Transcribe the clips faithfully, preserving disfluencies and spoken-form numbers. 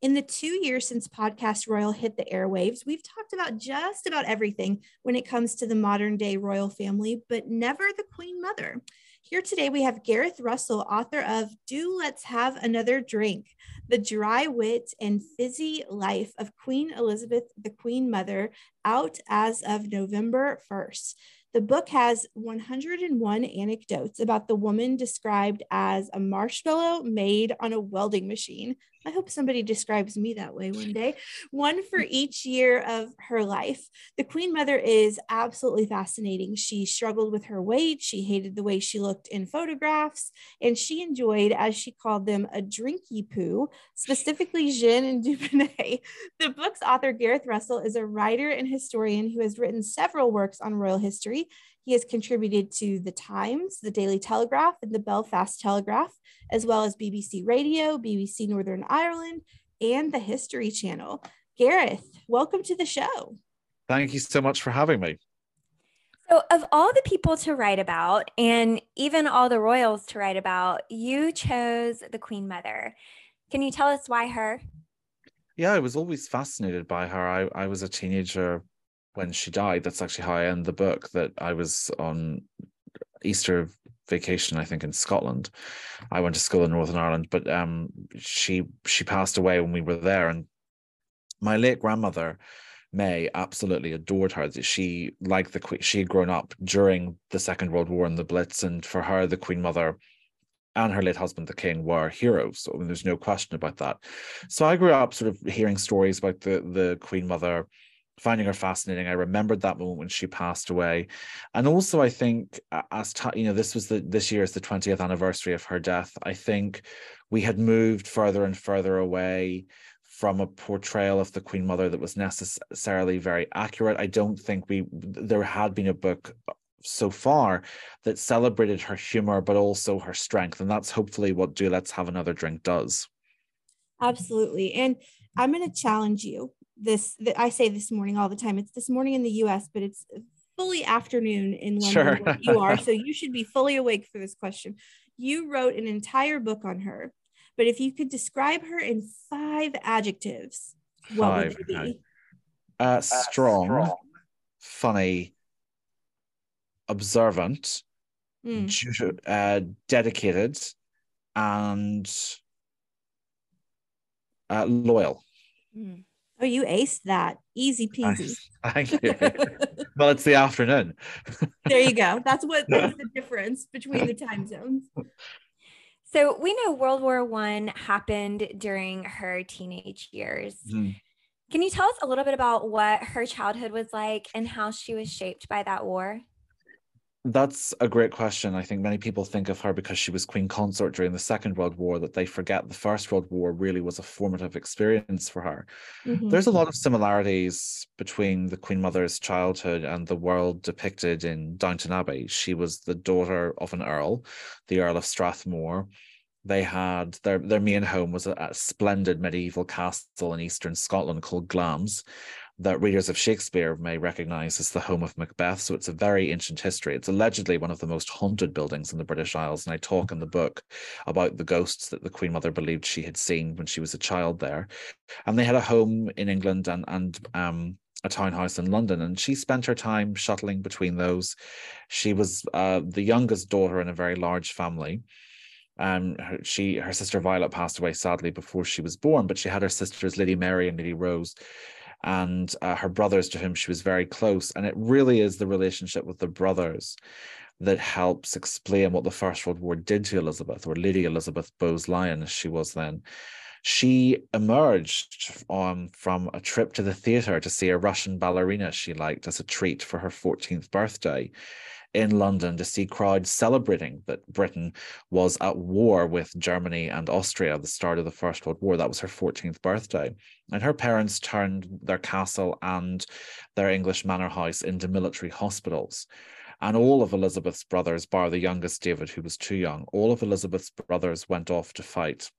In the two years since Podcast Royal hit the airwaves, we've talked about just about everything when it comes to the modern day royal family, but never the Queen Mother. Here today, we have Gareth Russell, author of Do Let's Have Another Drink, The Dry Wit and Fizzy Life of Queen Elizabeth, the Queen Mother, out as of November first. The book has one hundred one anecdotes about the woman described as a marshmallow made on a welding machine. I hope somebody describes me that way one day. One for each year of her life. The Queen Mother is absolutely fascinating. She struggled with her weight. She hated the way she looked in photographs. And she enjoyed, as she called them, a drinky poo, specifically gin and Dubonnet. The book's author, Gareth Russell, is a writer and historian who has written several works on royal history. He has contributed to The Times, The Daily Telegraph, and The Belfast Telegraph, as well as B B C Radio, B B C Northern Ireland, and the History Channel. Gareth, welcome to the show. Thank you so much for having me. So of all the people to write about, and even all the royals to write about, you chose the Queen Mother. Can you tell us why her? Yeah, I was always fascinated by her. I, I was a teenager when she died. That's actually how I end the book, that I was on Easter vacation, I think, in Scotland. I went to school in Northern Ireland, but um, she she passed away when we were there. And my late grandmother, May, absolutely adored her. She, like the Queen, she had grown up during the Second World War and the Blitz, and for her, the Queen Mother and her late husband, the King, were heroes. So I mean, there's no question about that. So I grew up sort of hearing stories about the the Queen Mother, finding her fascinating. I remembered that moment when she passed away. And also, I think, as you know, this was the this year is the twentieth anniversary of her death. I think we had moved further and further away from a portrayal of the Queen Mother that was necessarily very accurate. I don't think we there had been a book so far that celebrated her humor, but also her strength. And that's hopefully what Do Let's Have Another Drink does. Absolutely. And I'm going to challenge you. This that I say this morning all the time. It's this morning in the U S, but it's fully afternoon in London Sure. where you are. So you should be fully awake for this question. You wrote an entire book on her, but if you could describe her in five adjectives, what Five, would they okay. be? Uh, strong, strong, funny, observant, mm. uh, dedicated, and uh, loyal. Mm. Oh, you aced that. Easy peasy. Thank you. Well, it's the afternoon. There you go. That's what that's the difference between the time zones. So we know World War One happened during her teenage years. Mm. Can you tell us a little bit about what her childhood was like and how she was shaped by that war? That's a great question. I think many people think of her because she was Queen Consort during the Second World War, that they forget the First World War really was a formative experience for her. Mm-hmm. There's a lot of similarities between the Queen Mother's childhood and the world depicted in Downton Abbey. She was the daughter of an earl, the Earl of Strathmore. They had their their main home was a, a splendid medieval castle in eastern Scotland called Glamis, that readers of Shakespeare may recognize as the home of Macbeth. So it's a very ancient history. It's allegedly one of the most haunted buildings in the British Isles. And I talk in the book about the ghosts that the Queen Mother believed she had seen when she was a child there. And they had a home in England and, and um, a townhouse in London. And she spent her time shuttling between those. She was uh, the youngest daughter in a very large family. Um, her, she, her sister Violet passed away sadly before she was born, but she had her sisters Lady Mary and Lady Rose, and uh, her brothers to whom she was very close. And it really is the relationship with the brothers that helps explain what the First World War did to Elizabeth, or Lady Elizabeth Bowes-Lyon, as she was then. She emerged um, from a trip to the theatre to see a Russian ballerina she liked as a treat for her fourteenth birthday in London, to see crowds celebrating that Britain was at war with Germany and Austria at the start of the First World War. That was her fourteenth birthday. And her parents turned their castle and their English manor house into military hospitals. And all of Elizabeth's brothers, bar the youngest David, who was too young, all of Elizabeth's brothers went off to fight.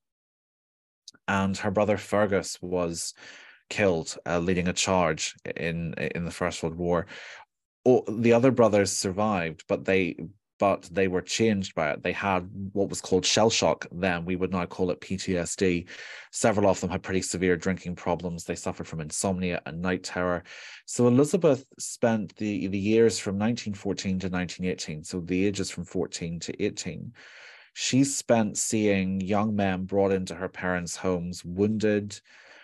And her brother Fergus was killed, uh, leading a charge in, in the First World War. Oh, the other brothers survived, but they but they were changed by it. They had what was called shell shock then. We would now call it P T S D. Several of them had pretty severe drinking problems. They suffered from insomnia and night terror. So Elizabeth spent the, the years from nineteen fourteen to nineteen eighteen, so the ages from fourteen to eighteen, she spent seeing young men brought into her parents' homes wounded,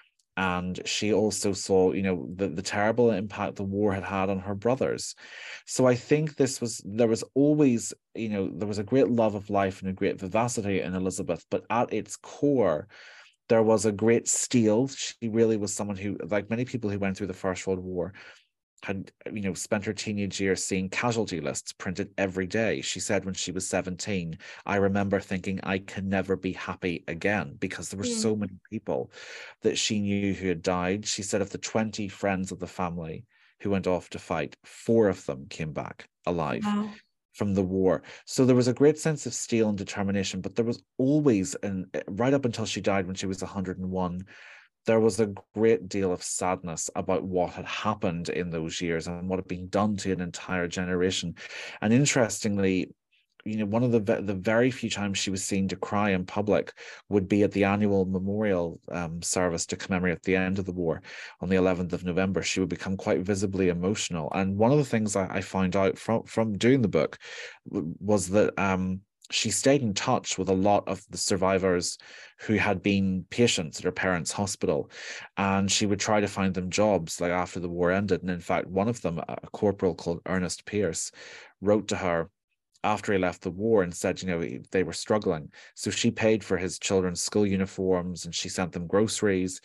and she also saw, you know, the, the terrible impact the war had had on her brothers. So I think this was, there was always, you know, there was a great love of life and a great vivacity in Elizabeth, but at its core, there was a great steel. She really was someone who, like many people who went through the First World War, had, you know, spent her teenage years seeing casualty lists printed every day. She said when she was seventeen, I remember thinking I can never be happy again, because there were mm. so many people that she knew who had died. She said of the twenty friends of the family who went off to fight, four of them came back alive. Wow. From the war. So there was a great sense of steel and determination, but there was always, and right up until she died when she was one hundred and one, there was a great deal of sadness about what had happened in those years and what had been done to an entire generation. And interestingly, you know, one of the the very few times she was seen to cry in public would be at the annual memorial um, service to commemorate the end of the war on the eleventh of November. She would become quite visibly emotional. And one of the things I, I found out from, from doing the book was that um, she stayed in touch with a lot of the survivors who had been patients at her parents' hospital, and she would try to find them jobs like after the war ended. And in fact, one of them, a corporal called Ernest Pierce, wrote to her after he left the war and said, you know, they were struggling. So she paid for his children's school uniforms and she sent them groceries.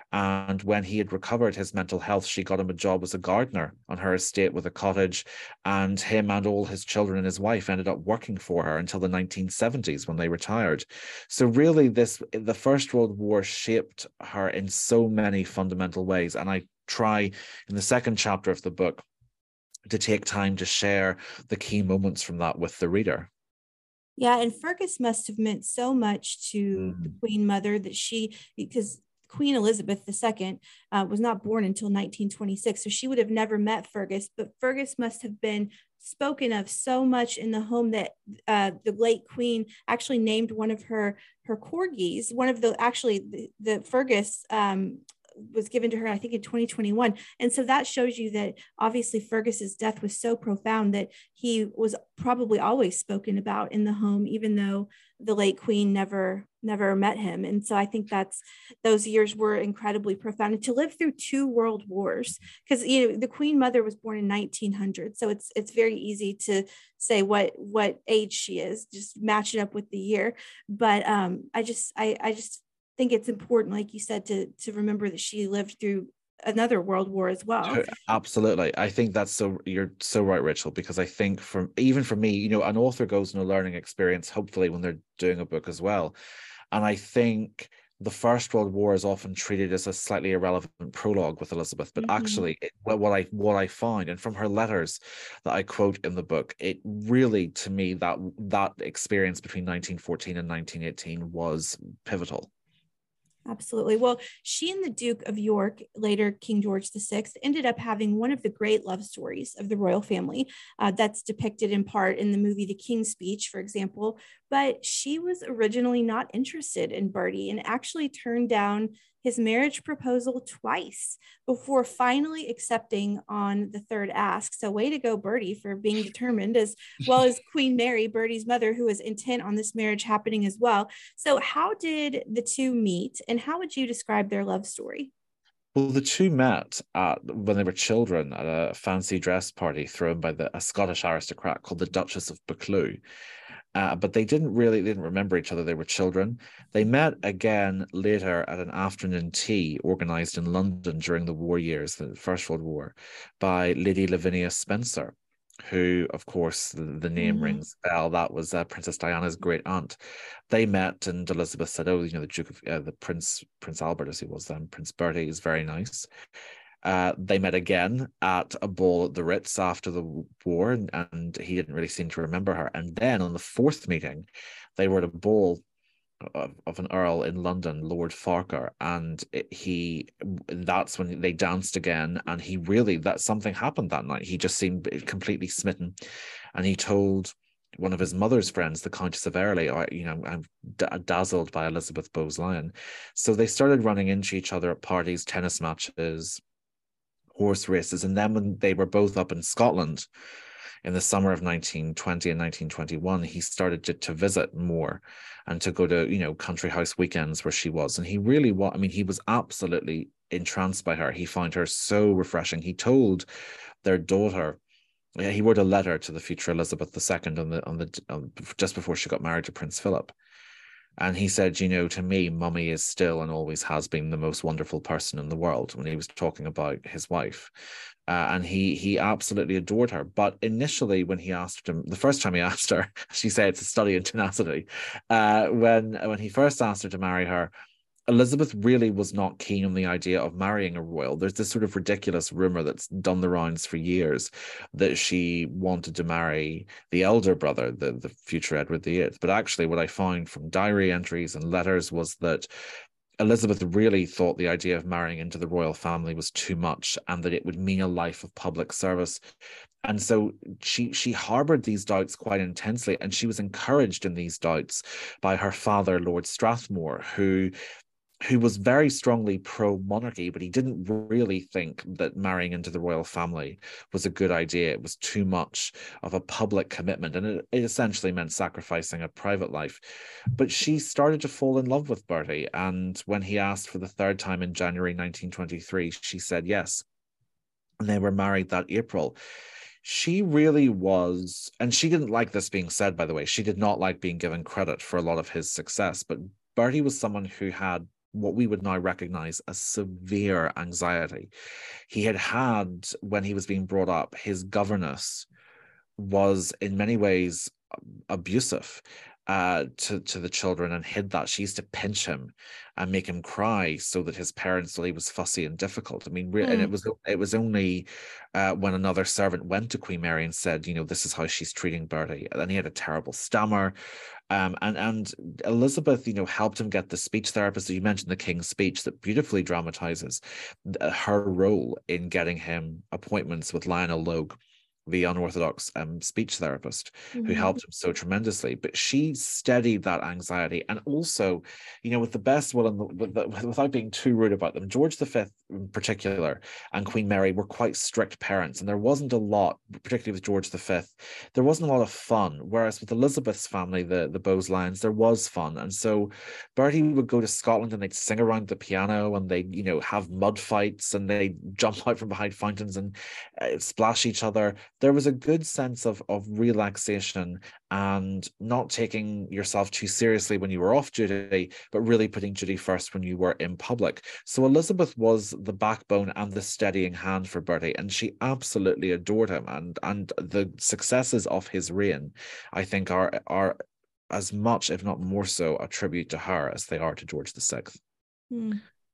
And when he had recovered his mental health, she got him a job as a gardener on her estate with a cottage. And him and all his children and his wife ended up working for her until the nineteen seventies when they retired. So really, this the First World War shaped her in so many fundamental ways. And I try in the second chapter of the book to take time to share the key moments from that with the reader. Yeah, and Fergus must have meant so much to mm. the Queen Mother that she, because Queen Elizabeth the Second uh, was not born until nineteen twenty-six, so she would have never met Fergus, but Fergus must have been spoken of so much in the home that uh, the late Queen actually named one of her, her corgis, one of the, actually the, the Fergus um, was given to her, I think in twenty twenty-one. And so that shows you that obviously Fergus's death was so profound that he was probably always spoken about in the home, even though the late Queen never, never met him. And so I think that's, those years were incredibly profound. And to live through two world wars, because, you know, the Queen Mother was born in nineteen hundred. So it's, it's very easy to say what, what age she is, just match it up with the year. But um, I just, I, I just, think it's important, like you said, to to remember that she lived through another world war as well. Absolutely. I think that's so, you're so right, Rachel, because I think from, even for me, you know, an author goes on a learning experience, hopefully when they're doing a book as well. And I think the First World War is often treated as a slightly irrelevant prologue with Elizabeth, but mm-hmm. actually it, what I what I find, and from her letters that I quote in the book, it really, to me, that that experience between nineteen fourteen and nineteen eighteen was pivotal. Absolutely. Well, she and the Duke of York, later King George the Sixth, ended up having one of the great love stories of the royal family uh, that's depicted in part in the movie The King's Speech, for example. But she was originally not interested in Bertie and actually turned down his marriage proposal twice before finally accepting on the third ask. So way to go, Bertie, for being determined, as well as Queen Mary, Bertie's mother, who was intent on this marriage happening as well. So how did the two meet, and how would you describe their love story? Well, the two met at, when they were children at a fancy dress party thrown by the, a Scottish aristocrat called the Duchess of Buccleuch. Uh, but they didn't really, they didn't remember each other. They were children. They met again later at an afternoon tea organised in London during the war years, the First World War, by Lady Lavinia Spencer, who, of course, the, the name mm-hmm. rings a bell. That was uh, Princess Diana's great aunt. They met, and Elizabeth said, "Oh, you know, the Duke of uh, the Prince Prince Albert, as he was then, Prince Bertie, is very nice." Uh, they met again at a ball at the Ritz after the war, and, and he didn't really seem to remember her. And then on the fourth meeting, they were at a ball of, of an earl in London, Lord Farquhar, and it, he that's when they danced again. And he really, that something happened that night. He just seemed completely smitten, and he told one of his mother's friends, the Countess of Airlie, or, you know, I'm d- dazzled by Elizabeth Bowes-Lyon. So they started running into each other at parties, tennis matches, horse races. And then when they were both up in Scotland in the summer of nineteen twenty and nineteen twenty-one, he started to, to visit more and to go to, you know, country house weekends where she was. And he really was, I mean, he was absolutely entranced by her. He found her so refreshing. He told their daughter, he wrote a letter to the future Elizabeth the Second on the, on the, on, just before she got married to Prince Philip. And he said, you know, to me, Mummy is still and always has been the most wonderful person in the world, when he was talking about his wife. Uh, and he he absolutely adored her. But initially, when he asked him, the first time he asked her, she said it's a study in tenacity. Uh, when, when he first asked her to marry her, Elizabeth really was not keen on the idea of marrying a royal. There's this sort of ridiculous rumor that's done the rounds for years that she wanted to marry the elder brother, the, the future Edward the Eighth. But actually, what I found from diary entries and letters was that Elizabeth really thought the idea of marrying into the royal family was too much, and that it would mean a life of public service. And so she she harbored these doubts quite intensely, and she was encouraged in these doubts by her father, Lord Strathmore, who who was very strongly pro-monarchy, but he didn't really think that marrying into the royal family was a good idea. It was too much of a public commitment, and it, it essentially meant sacrificing a private life. But she started to fall in love with Bertie, and when he asked for the third time in January nineteen twenty-three, she said yes. And they were married that April. She really was, and she didn't like this being said, by the way, she did not like being given credit for a lot of his success, but Bertie was someone who had what we would now recognize as severe anxiety. He had had, when he was being brought up, his governess was in many ways abusive uh, to, to the children, and hid that. She used to pinch him and make him cry so that his parents thought he was fussy and difficult. I mean, mm. and it was it was only uh, when another servant went to Queen Mary and said, you know, this is how she's treating Bertie. And then he had a terrible stammer. Um, and, and Elizabeth, you know, helped him get the speech therapist. You mentioned the King's Speech that beautifully dramatizes her role in getting him appointments with Lionel Logue, the unorthodox um, speech therapist, mm-hmm. who helped him so tremendously. But she steadied that anxiety. And also, you know, with the best will, and with the, without being too rude about them, George the Fifth in particular and Queen Mary were quite strict parents. And there wasn't a lot, particularly with George the Fifth, there wasn't a lot of fun. Whereas with Elizabeth's family, the, the Bowes-Lyons, there was fun. And so Bertie would go to Scotland and they'd sing around the piano, and they'd, you know, have mud fights, and they'd jump out from behind fountains and uh, splash each other. There was a good sense of, of relaxation and not taking yourself too seriously when you were off duty, but really putting duty first when you were in public. So Elizabeth was the backbone and the steadying hand for Bertie, and she absolutely adored him. And, and the successes of his reign, I think, are, are as much, if not more so, a tribute to her as they are to George the Sixth. Hmm.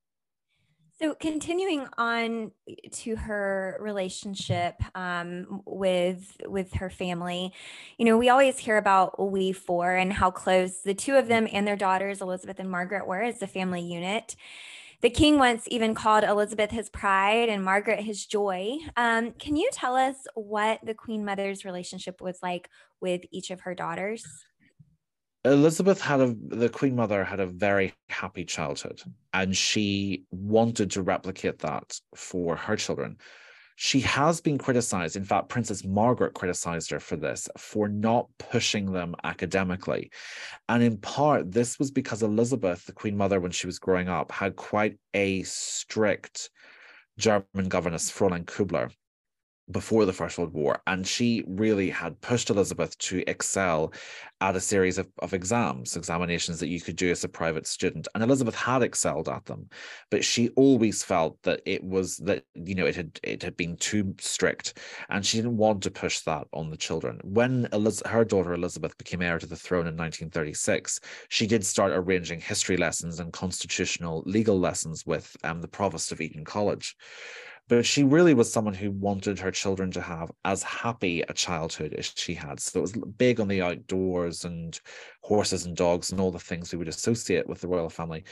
So continuing on to her relationship um, with with her family, you know, we always hear about we four and how close the two of them and their daughters, Elizabeth and Margaret, were as a family unit. The king once even called Elizabeth his pride and Margaret his joy. Um, can you tell us what the Queen Mother's relationship was like with each of her daughters? Elizabeth had a, the Queen Mother had a very happy childhood, and she wanted to replicate that for her children. She has been criticized. In fact, Princess Margaret criticized her for this, for not pushing them academically. And in part, this was because Elizabeth, the Queen Mother, when she was growing up, had quite a strict German governess, Fräulein Kubler, before the First World War, and she really had pushed Elizabeth to excel at a series of, of exams, examinations that you could do as a private student. And Elizabeth had excelled at them, but she always felt that it was that, you know, it had it had been too strict, and she didn't want to push that on the children. When Eliz- her daughter Elizabeth became heir to the throne in nineteen thirty-six, she did start arranging history lessons and constitutional legal lessons with um, the Provost of Eton College. But she really was someone who wanted her children to have as happy a childhood as she had. So it was big on the outdoors and horses and dogs and all the things we would associate with the royal family.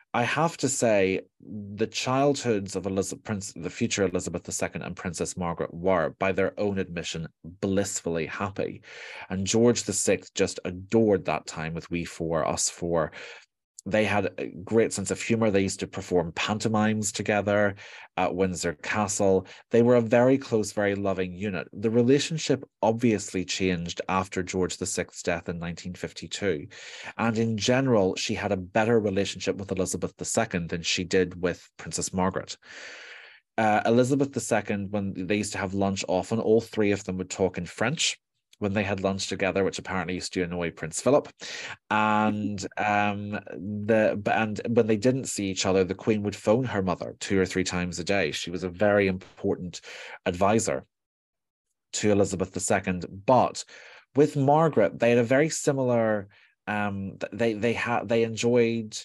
I have to say, the childhoods of Elizabeth, Prince, the future Elizabeth the Second and Princess Margaret were, by their own admission, blissfully happy. And George the Sixth just adored that time with we four, us four. They had a great sense of humor. They used to perform pantomimes together at Windsor Castle. They were a very close, very loving unit. The relationship obviously changed after George the Sixth's death in nineteen fifty-two. And in general, she had a better relationship with Elizabeth the Second than she did with Princess Margaret. Uh, Elizabeth the Second, when they used to have lunch often, all three of them would talk in French when they had lunch together, which apparently used to annoy Prince Philip. And um, the and when they didn't see each other, the Queen would phone her mother two or three times a day. She was a very important advisor to Elizabeth the Second. But with Margaret, they had a very similar. Um, they they had they enjoyed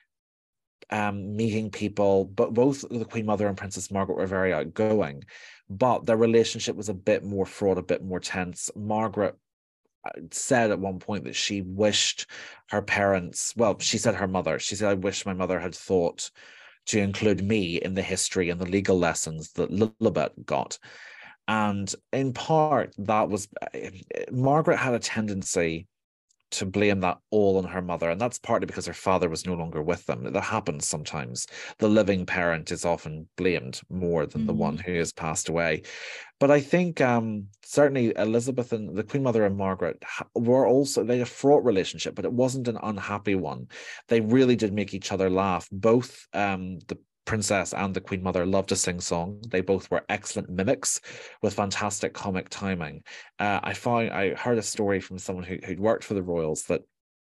um, meeting people, but both the Queen Mother and Princess Margaret were very outgoing. But their relationship was a bit more fraught, a bit more tense. Margaret said at one point that she wished her parents, well, she said her mother, she said, I wish my mother had thought to include me in the history and the legal lessons that Lilibet got. And in part, that was, Margaret had a tendency to blame that all on her mother. And that's partly because her father was no longer with them. That happens sometimes. The living parent is often blamed more than mm-hmm. the one who has passed away. But I think um, certainly Elizabeth and the Queen Mother and Margaret were also, they had a fraught relationship, but it wasn't an unhappy one. They really did make each other laugh. Both um, the Princess and the Queen Mother loved to sing song. They both were excellent mimics with fantastic comic timing. Uh, I found I heard a story from someone who, who'd worked for the royals that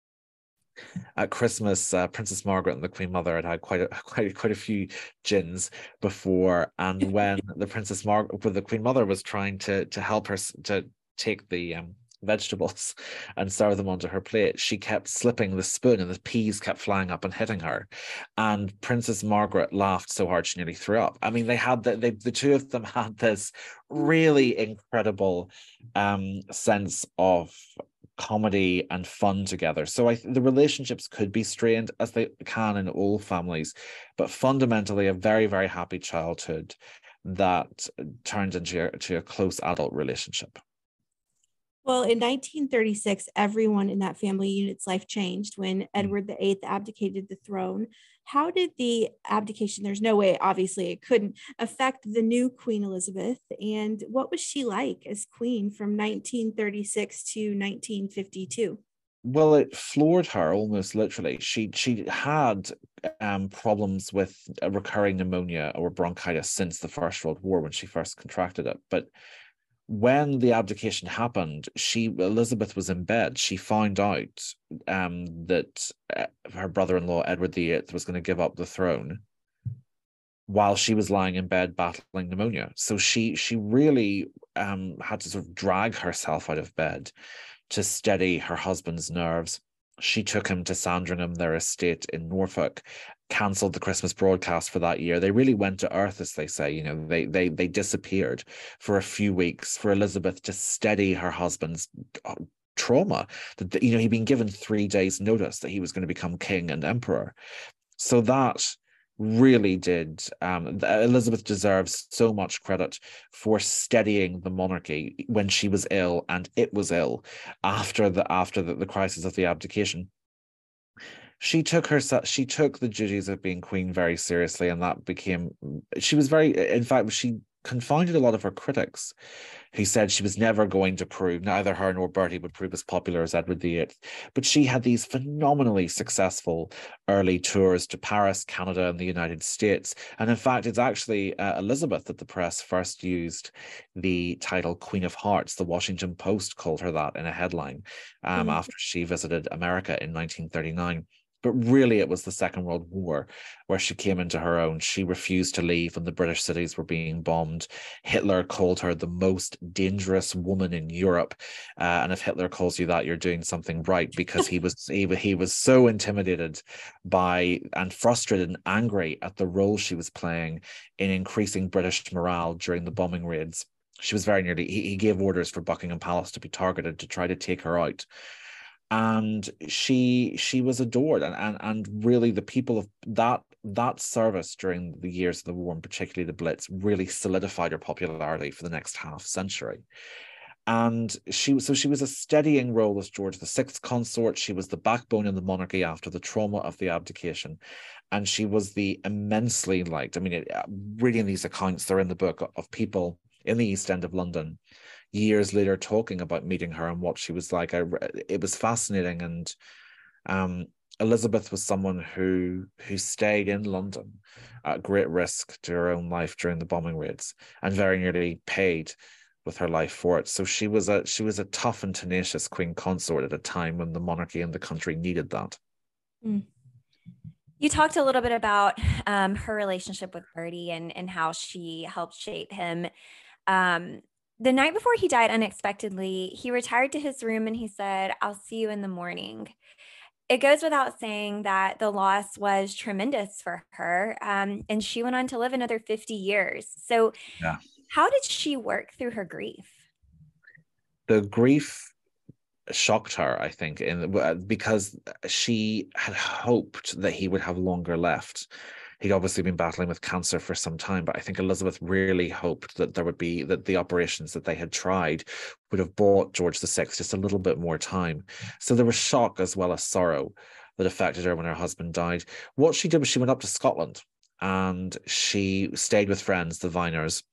at Christmas, uh, Princess Margaret and the Queen Mother had had quite a quite quite a few gins before, and when the Princess Margaret, when the Queen Mother was trying to to help her to take the um, vegetables and serve them onto her plate, she kept slipping the spoon and the peas kept flying up and hitting her, and Princess Margaret laughed so hard she nearly threw up. I mean, they had the, they, the two of them had this really incredible um sense of comedy and fun together. So I the relationships could be strained, as they can in all families, but fundamentally a very, very happy childhood that turned into a, to a close adult relationship. Well, in nineteen thirty-six, everyone in that family unit's life changed when Edward the Eighth abdicated the throne. How did the abdication, there's no way, obviously it couldn't, affect the new Queen Elizabeth? And what was she like as queen from nineteen thirty-six to nineteen fifty-two? Well, it floored her almost literally. She she had um, problems with a recurring pneumonia or bronchitis since the First World War when she first contracted it. But when the abdication happened, she Elizabeth was in bed. She found out um, that uh, her brother-in-law Edward the Eighth was going to give up the throne while she was lying in bed battling pneumonia. So she she really um, had to sort of drag herself out of bed to steady her husband's nerves. She took him to Sandringham, their estate in Norfolk, cancelled the Christmas broadcast for that year. They really went to earth, as they say. You know, they they they disappeared for a few weeks for Elizabeth to steady her husband's trauma. That, you know, he'd been given three days' notice that he was going to become king and emperor. So that really did. Um, Elizabeth deserves so much credit for steadying the monarchy when she was ill, and it was ill after the after the, the crisis of the abdication. She took her she took the duties of being queen very seriously, and that became. She was very. In fact, she confounded a lot of her critics, who said she was never going to prove, neither her nor Bertie would prove as popular as Edward the Eighth. But she had these phenomenally successful early tours to Paris, Canada, and the United States. And in fact, it's actually uh, Elizabeth that the press first used the title Queen of Hearts. The Washington Post called her that in a headline um, mm-hmm. after she visited America in nineteen thirty-nine. But really, it was the Second World War where she came into her own. She refused to leave when the British cities were being bombed. Hitler called her the most dangerous woman in Europe. Uh, and if Hitler calls you that, you're doing something right, because he was he, he was so intimidated by and frustrated and angry at the role she was playing in increasing British morale during the bombing raids. She was very nearly, he, he gave orders for Buckingham Palace to be targeted to try to take her out. And she she was adored, and, and and really the people of that that service during the years of the war, and particularly the Blitz, really solidified her popularity for the next half century. And she so she was a steadying role as George the Sixth consort. She was the backbone in the monarchy after the trauma of the abdication, and she was the immensely liked. I mean, it, reading these accounts, they're in the book, of people in the East End of London years later talking about meeting her and what she was like. I, it was fascinating. And um, Elizabeth was someone who who stayed in London at great risk to her own life during the bombing raids, and very nearly paid with her life for it. So she was a she was a tough and tenacious queen consort at a time when the monarchy and the country needed that. Mm. You talked a little bit about um, her relationship with Bertie and and how she helped shape him. Um, the night before he died unexpectedly, he retired to his room and he said, "I'll see you in the morning." It goes without saying that the loss was tremendous for her, um, and she went on to live another fifty years. So yeah. How did she work through her grief? The grief shocked her, I think, in because she had hoped that he would have longer left. He'd obviously been battling with cancer for some time, but I think Elizabeth really hoped that there would be that the operations that they had tried would have bought George the Sixth just a little bit more time. So there was shock as well as sorrow that affected her when her husband died. What she did was she went up to Scotland and she stayed with friends, the Viners,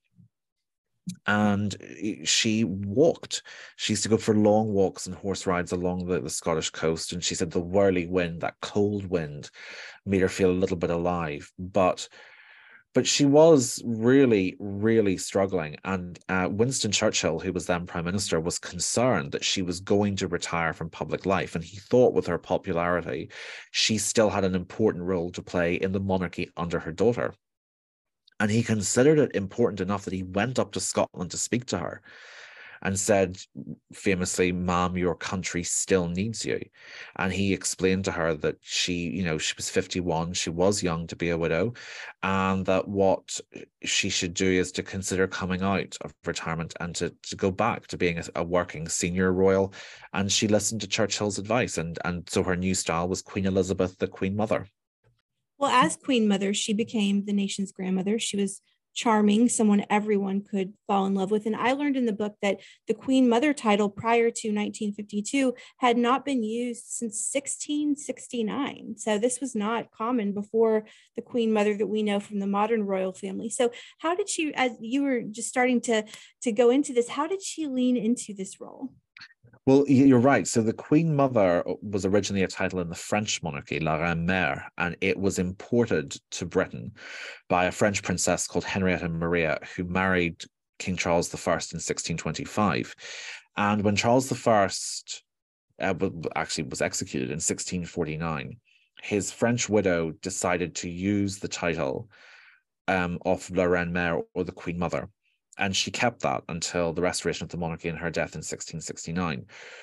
and she walked. She used to go for long walks and horse rides along the, the Scottish coast. And she said the whirly wind, that cold wind, made her feel a little bit alive. But but she was really, really struggling. And uh, Winston Churchill, who was then Prime Minister, was concerned that she was going to retire from public life. And he thought with her popularity, she still had an important role to play in the monarchy under her daughter. And he considered it important enough that he went up to Scotland to speak to her and said, famously, "Ma'am, your country still needs you." And he explained to her that she, you know, she was fifty-one, she was young to be a widow, and that what she should do is to consider coming out of retirement and to, to go back to being a, a working senior royal. And she listened to Churchill's advice. And, and so her new style was Queen Elizabeth, the Queen Mother. Well, as Queen Mother, she became the nation's grandmother. She was charming, someone everyone could fall in love with. And I learned in the book that the Queen Mother title prior to nineteen fifty-two had not been used since sixteen sixty-nine. So this was not common before the Queen Mother that we know from the modern royal family. So how did she, as you were just starting to, to go into this, how did she lean into this role? Well, you're right. So the Queen Mother was originally a title in the French monarchy, La Reine Mère, and it was imported to Britain by a French princess called Henrietta Maria, who married King Charles the First in sixteen twenty-five. And when Charles the First uh, actually was executed in sixteen forty-nine, his French widow decided to use the title um, of La Reine Mère, or the Queen Mother. And she kept that until the restoration of the monarchy and her death in sixteen sixty-nine.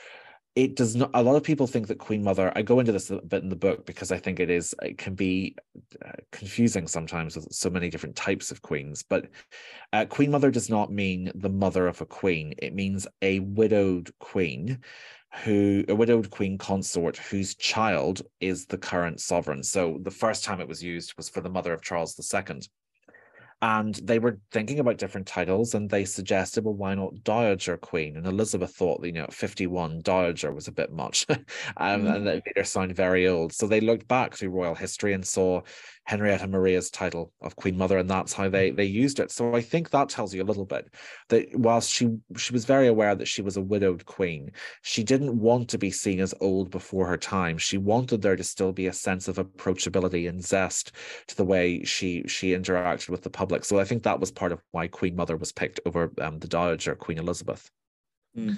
It does not, a lot of people think that Queen Mother, I go into this a bit in the book because I think it is, it can be confusing sometimes with so many different types of queens, but uh, Queen Mother does not mean the mother of a queen. It means a widowed queen who, a widowed queen consort whose child is the current sovereign. So the first time it was used was for the mother of Charles the Second. And they were thinking about different titles, and they suggested, well, why not Dowager Queen? And Elizabeth thought, you know, fifty-one, Dowager was a bit much, um, mm-hmm. and it made her sound very old. So they looked back through royal history and saw Henrietta Maria's title of Queen Mother, and that's how they they used it. So I think that tells you a little bit that whilst she she was very aware that she was a widowed queen, she didn't want to be seen as old before her time. She wanted there to still be a sense of approachability and zest to the way she she interacted with the public. So I think that was part of why Queen Mother was picked over um, the Dowager Queen Elizabeth. Mm.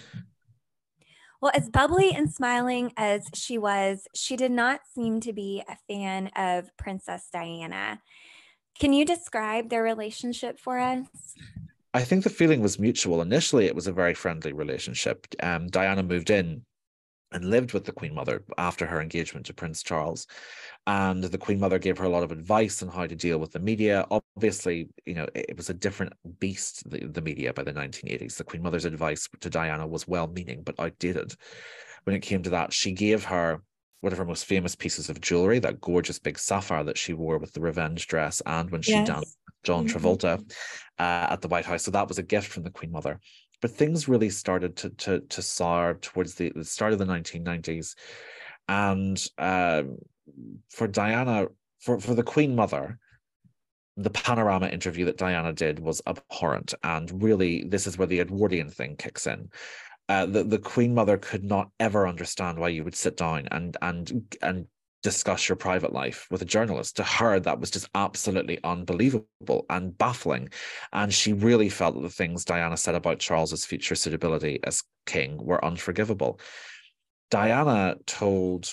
Well, as bubbly and smiling as she was, she did not seem to be a fan of Princess Diana. Can you describe their relationship for us? I think the feeling was mutual. Initially, it was a very friendly relationship. Um, Diana moved in and lived with the Queen Mother after her engagement to Prince Charles. And the Queen Mother gave her a lot of advice on how to deal with the media. Obviously, you know, it was a different beast, the, the media, by the nineteen eighties. The Queen Mother's advice to Diana was well-meaning, but outdated. When it came to that, she gave her one of her most famous pieces of jewelry, that gorgeous big sapphire that she wore with the revenge dress and when she yes. danced with John mm-hmm. Travolta uh, at the White House. So that was a gift from the Queen Mother. But things really started to to, to sour towards the, the start of the nineteen nineties. And um, for Diana, for, for the Queen Mother, the Panorama interview that Diana did was abhorrent. And really, this is where the Edwardian thing kicks in. Uh, the, the Queen Mother could not ever understand why you would sit down and and and discuss your private life with a journalist. To her, that was just absolutely unbelievable and baffling. And she really felt that the things Diana said about Charles's future suitability as king were unforgivable. Diana told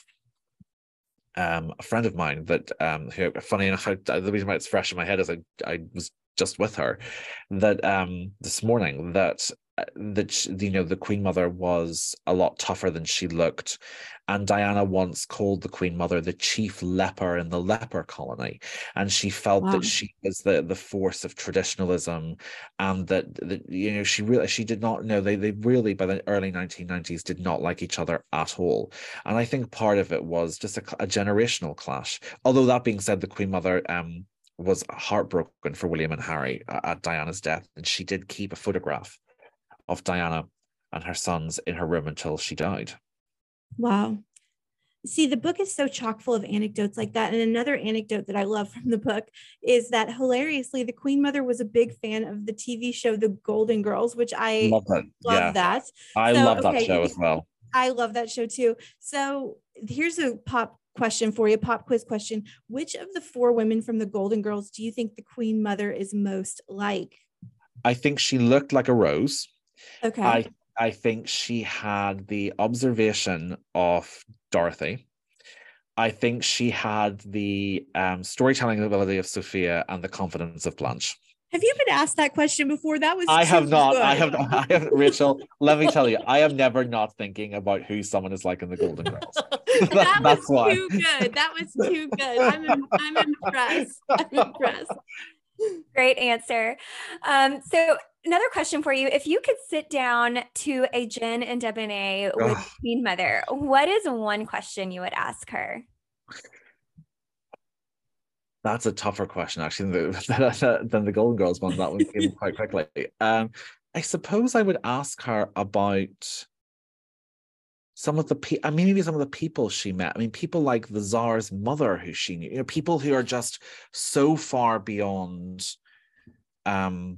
um, a friend of mine that, um, who, funny enough, I, the reason why it's fresh in my head is I, I was just with her, that um, this morning, that that you know the Queen Mother was a lot tougher than she looked, and Diana once called the Queen Mother the chief leper in the leper colony, and she felt wow. that she was the the force of traditionalism, and that, that you know she really she did not know they they really by the early nineteen nineties did not like each other at all. And I think part of it was just a, a generational clash. Although that being said, the Queen Mother um was heartbroken for William and Harry at Diana's death, and she did keep a photograph of Diana and her sons in her room until she died. Wow. See, the book is so chock full of anecdotes like that. And another anecdote that I love from the book is that hilariously, the Queen Mother was a big fan of the T V show, The Golden Girls, which I love that. Love yeah. that. I so, love that okay, show as well. I love that show too. So here's a pop question for you, pop quiz question. Which of the four women from The Golden Girls do you think the Queen Mother is most like? I think she looked like a rose. Okay. I, I think she had the observation of Dorothy. I think she had the um, storytelling ability of Sophia and the confidence of Blanche. Have you been asked that question before? That was I have not. Good. I have not. I have Rachel, let me tell you, I am never not thinking about who someone is like in the Golden Girls. that, that that's was why. too good. That was too good. I'm, I'm impressed. I'm impressed. Great answer. Um, so another question for you. If you could sit down to a Jen and Debonair with oh. Queen Mother, what is one question you would ask her? That's a tougher question, actually, than the, than the Golden Girls one. That one came quite quickly. Um, I suppose I would ask her about some of the people, I mean, maybe some of the people she met. I mean, people like the Tsar's mother who she knew, you know, people who are just so far beyond um,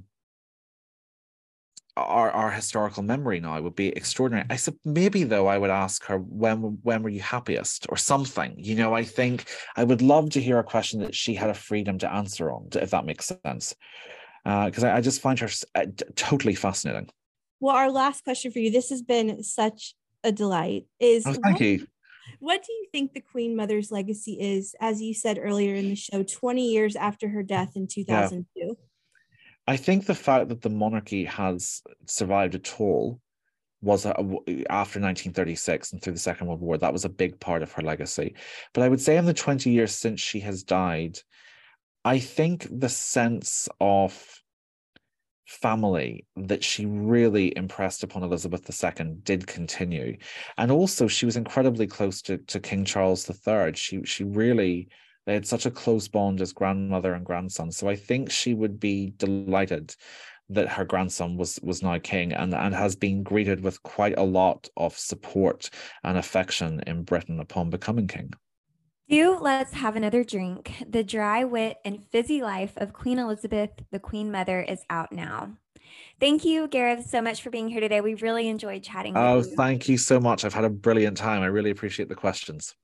our, our historical memory now would be extraordinary. I said, maybe though, I would ask her, when, when were you happiest or something? You know, I think I would love to hear a question that she had a freedom to answer on, if that makes sense. Because uh, I, I just find her uh, totally fascinating. Well, our last question for you, this has been such a delight, is oh, thank what, you. What do you think the Queen Mother's legacy is, as you said earlier in the show, twenty years after her death in two thousand two? Yeah. I think the fact that the monarchy has survived at all was a, after nineteen thirty-six and through the Second World War, that was a big part of her legacy. But I would say in the twenty years since she has died, I think the sense of family that she really impressed upon Elizabeth the Second did continue. And also she was incredibly close to, to King Charles the Third. She, she really, they had such a close bond as grandmother and grandson. So I think she would be delighted that her grandson was was now king, and, and has been greeted with quite a lot of support and affection in Britain upon becoming king. Do let's have another drink. The Dry Wit and Fizzy Life of Queen Elizabeth, the Queen Mother, is out now. Thank you, Gareth, so much for being here today. We really enjoyed chatting with oh, you. Oh, thank you so much. I've had a brilliant time. I really appreciate the questions.